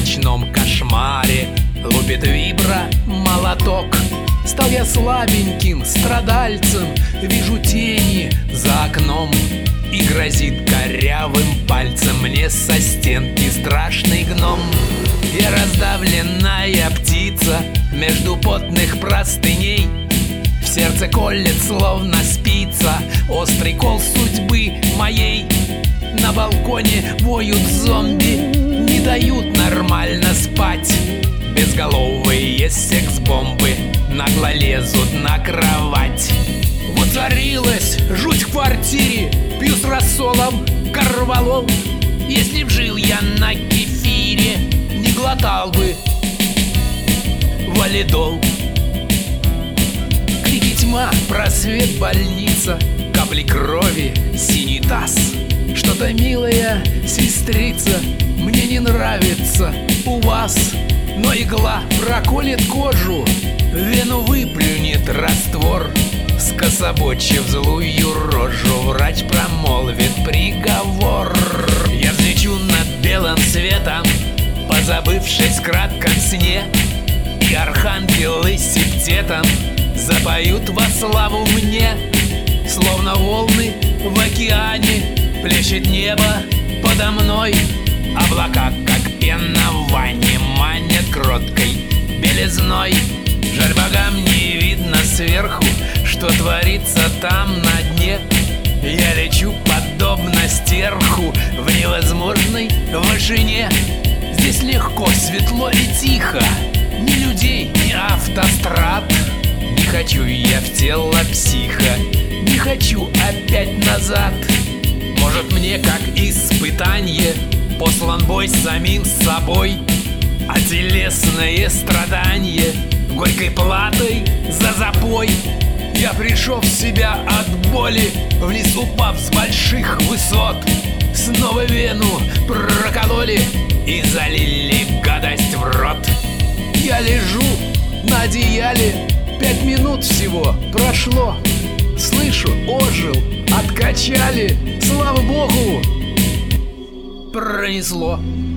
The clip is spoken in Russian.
ночном кошмаре лупит вибра молоток. Стал я слабеньким страдальцем, вижу тени за окном, и грозит корявым пальцем мне со стенки страшный гном. Я раздавленная птица между потных простыней, в сердце колет словно спица острый кол судьбы моей. На балконе воют зомби, не дают нормально спать. Безголовые секс-бомбы нагло лезут на кровать. Воцарилась жуть в квартире, пью с рассолом корвалол. Если б жил я на кефире, не глотал бы валидол. Крики, тьма, просвет, больница, капли крови, синий таз. Что-то, милая сестрица, мне не нравится у вас. Но игла проколет кожу, вену выплюнет раствор. Скособочив злую рожу, врач промолвит приговор. Я взлечу над белым светом, позабывшись в кратком сне, и архангелы септетом запоют во славу мне. Словно волны в океане плещет небо подо мной. Облака, как пена в ванне, манят кроткой белизной. Жаль, богам не видно сверху, что творится там на дне. Я лечу подобно стерху в невозможной вышине. Здесь легко, светло и тихо, ни людей, ни автострад. Не хочу я в тело психа, не хочу опять назад. Может, мне как испытание послан бой с самим собой, а телесное страдание горькой платой за запой. Я пришел в себя от боли, вниз упав с больших высот. Снова вену прокололи и залили гадость в рот. Я лежу на одеяле, 5 минут всего прошло. Слышу, ожил, откачали, слава богу, пронесло.